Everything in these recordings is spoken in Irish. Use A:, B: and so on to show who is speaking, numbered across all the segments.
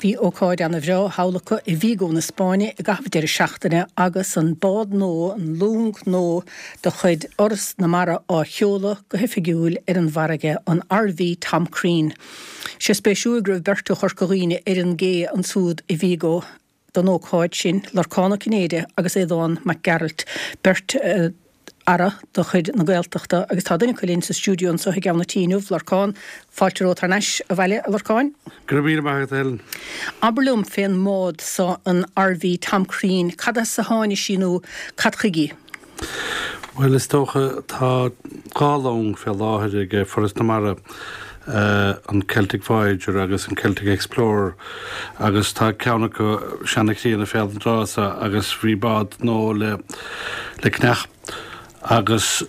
A: Bhí ócáid anna bhreo hálacha I Vigo na Spáine I gabhadéir seachtaine agus an bád nó, an lung nó do chuid oras na mara á cheola go hifigiúil an bharige an RV Tom Crean. Sé spéisiúil gribh berta chorcaghine an gé an súd I Vigo don ócáid sin Lorcána Cinéide agus éadán McGarrett bert ara do chuid na Gaeltachta agus tá duine colín sa stúdiún so hiag na tíinúh Lorcán fáiltear ó tarneis a bhaile Lorcáin.
B: Grabír magad Ellen.
A: Aberlúm féin mód sa an RV Tom Crean cada sa háine sinú cadchaigi.
B: Well is tócha tá gálaung fé láthir ag Forest na Mara an Celtic Voyager agus an Celtic Explorer agus tá ceannacha seannachtaí na féad an drása agus bhríbád nó le cnech agus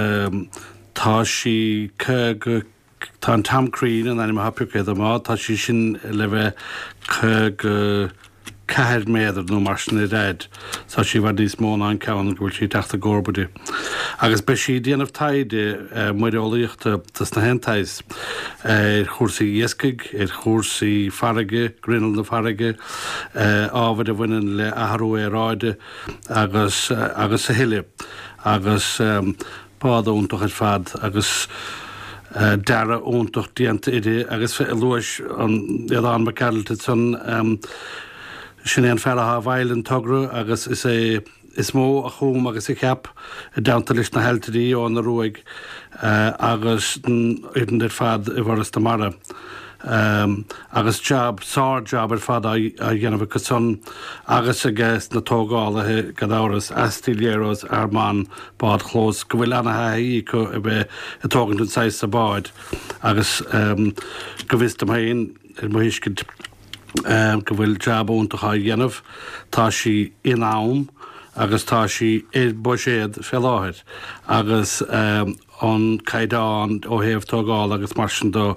B: tá sí tá an Tom Crean an anim happiúcéad amá tá sí sin le bheith ceir méidir nó mar sin I réid sa sí bhar níos móna an ceann gohfuil sí teachta gcórbadí. Agus be sí déanamh taide muideolaíochta tas na hentais chósaí iescaig, chósaí farige, grinnal na farige, ábhad a bhainean le aharú ráide agus a hiile. Agus bád óntoch fad agus dara óntoch dianta ide agus luis an iadán McCarrollta san sin an ferraha bhailen togru agus is mó a chum agus I ceap downta leis na heltaí ó na ruig agus idir fad I Forest na Mara. Agus job ar fad a dhéanamh go son agus a gceist na tógálathe gadáras astilléros armán bád chlós go bhfuil anathe go a bheith a tógann sais sa báid agus go bhistam haon muhiscid go bhfuil job óntacha dhéanamh tá sí in am agus tá sí buiséad fé láthir agus an caidáin ó héamh tógáil agus mar sin don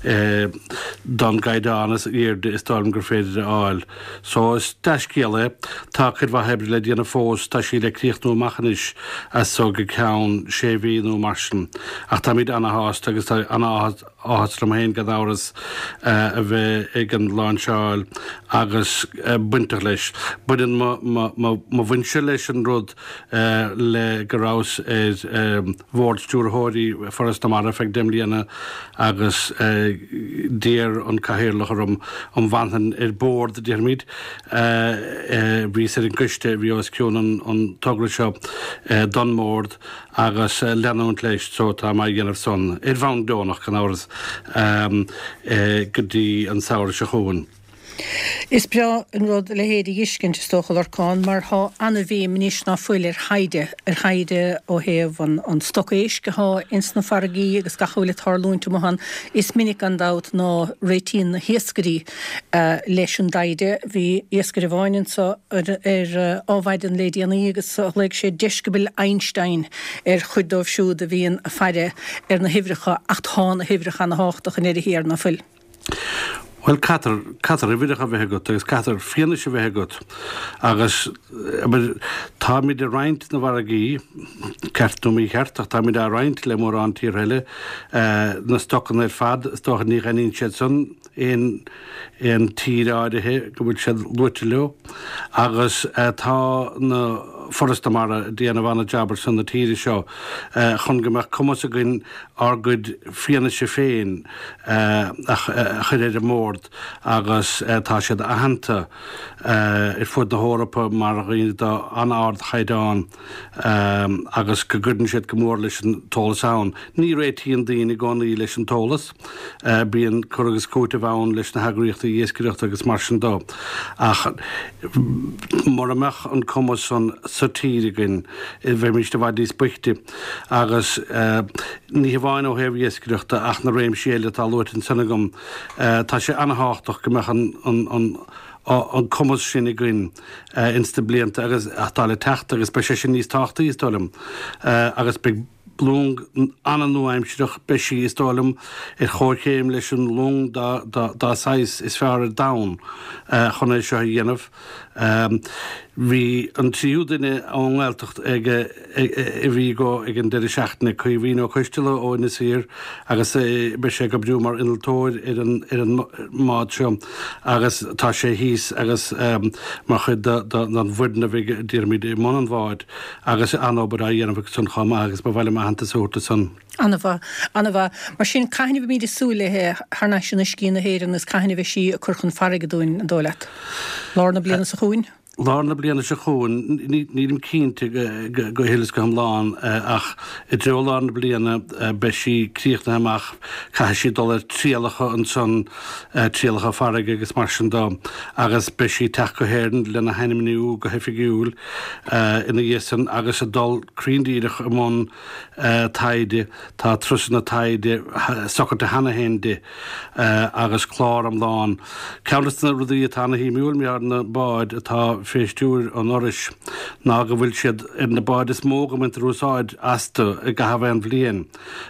B: caidáin is iarde is dám gur féidir áil. So is deiscéala tá chud bha hebri le déanana fós tá sí le críochtnú machanis as so go ceann séhíú mar sin. Ach tá míad anna háist agus tá anna áhas ram héin gadáras a bheith ag an láinseáil agus buinte leis. Budan má bhainse leis an rud le gorás bhórstúr hóirí Forest na Mara feag dimlíana agus déir an cahéirlach an bhainthan bord déirmid bhí sé an gcuiste bhí os ciún an togra seo Dunmord agus leanúnt leis so tá mai dhéanamh son bhain dónach gan áras go dtí an saoir se chuin.
A: Is bra an rud le héad iscin stocha Lorcán mar há anna bhí níos ná fuil haide ó héamh an stocaéis go há ins na fargaí agus gachuile tarlúinte mohan is minic an dát ná réitín na hiascarí leis an daide bhí iascarí bháinin sa ábhaid an lédíana agus le sé deiscabil Einstein chudómh siúd a bhíon a feire na hifricha 8 hána hifricha na háach an éidir na fuil.
B: Well, Catar a bhíideach a bheith agat, agus Catar fianna se bheith agat. Agus tá míad a roinnt na bharagaí, ceartú mí cheartach, tá míad a roinnt le mór an tír heile, na stochan fad, stochan ní chanín siad son, ein tír áirithe, go bhfuil siad luite leo, agus tá na Forest na Mara déanamh anna jobbar san na tíri seo chun go meach cumas a gin argud fianna se féin a chud éidir mórd agus tá siad a hananta fud na hórappa mar a gine an ard chaidáin agus go gudann siad go mór leis an tólas ann. Ní réitíon daoine gánaí leis an tólas bíon chugus cóta bhain leis na hagríochta iascaíochta agus mar sin dó. Ach mar amach an cumas san satírigan bheith míiste bhaid dís buchti agus ní bháin ó héh iascaíochta ach na réim séile tá luit in sanagam tá sé anhachtach go meach an cumas sin I grin insta blianta agus atá le teachta agus be sé sin níos táchta ístálam agus be blung an nuaimseach beisi is dálum chóchéim leis an lung dá sais is fear down chun é seo dhéanamh. Bhí an tríúdaine ánghailtecht i bhí go ag an deidir seachtainna chu bhí ó chuisteile ó na sir agus be sé go brú mar inaltóir ar an mád seo agus tá sé híos agus mar chud an bhuiidna bhíh díirmid i món an bháid agus anóbar a dhéanamh san chama agus ba bhile hananta súirta san.
A: Anna mar sin caiineh míad súlathe thna sin na cí na héir nas caiineh sí a churchann farige dúin an dólaat. Lána bliana sa chuin?
B: Lána bliana se chuin nílim cínte go hélas go hamláán ach I dréolána bliana be sí críochna amach cai sí dul tríalacha an son tríalacha farige agus mar sin dá agus be sí teach go héirn lena heimniú go hefigiúil ina dhéan agus a dul críndíireach amón taide tá trusanna taide sochart a hana hénde agus chlár am láán. Ceantasna rudí tána hí múil mearna báid atá féistúr an oris ná go bhfuil siad in na báid is móga mint rúsáid asta I gahaf an bblion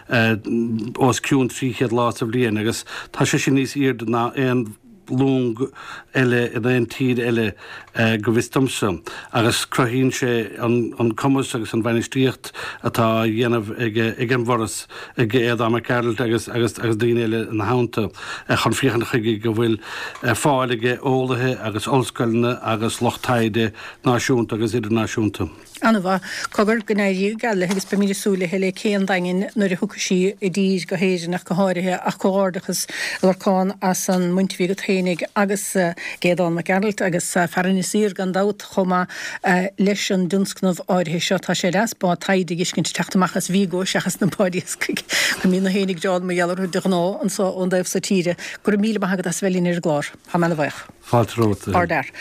B: os ciún tríchéad lás a bblion agus tá sé sin níos iad ná an lung eile in an tíd eile go bhistomsa agus crohín sé an commas agus an bhainistríocht atá dhéanamh ag an bhoras ag éad am Carol agus daoine eile na hánta chun fiochan chuige go bhfuil fáilige ólathe agus olscoilne agus lochtaide náisiúnta agus idirnáisiúnta.
A: Anna cogur gnéirí gaile agus be míidir súla heile céan dain nuair a thucaí I dír go héidirnach go háirithe ach cóárdachas leáin as an muintví go thénig agus géadán me Geralt agus fearna sír gan dát chomma leis an dunscnmh áirithe seo tá sé resbá taide giscinint teachtamachchas vígó seachas na pádias go mí na hénig deád me geallar de gná an sa daobh sa tíre gur míle maigad as bhelín ar glár. Ha mena bhaich.
B: Fáilteóta.
A: Ardar.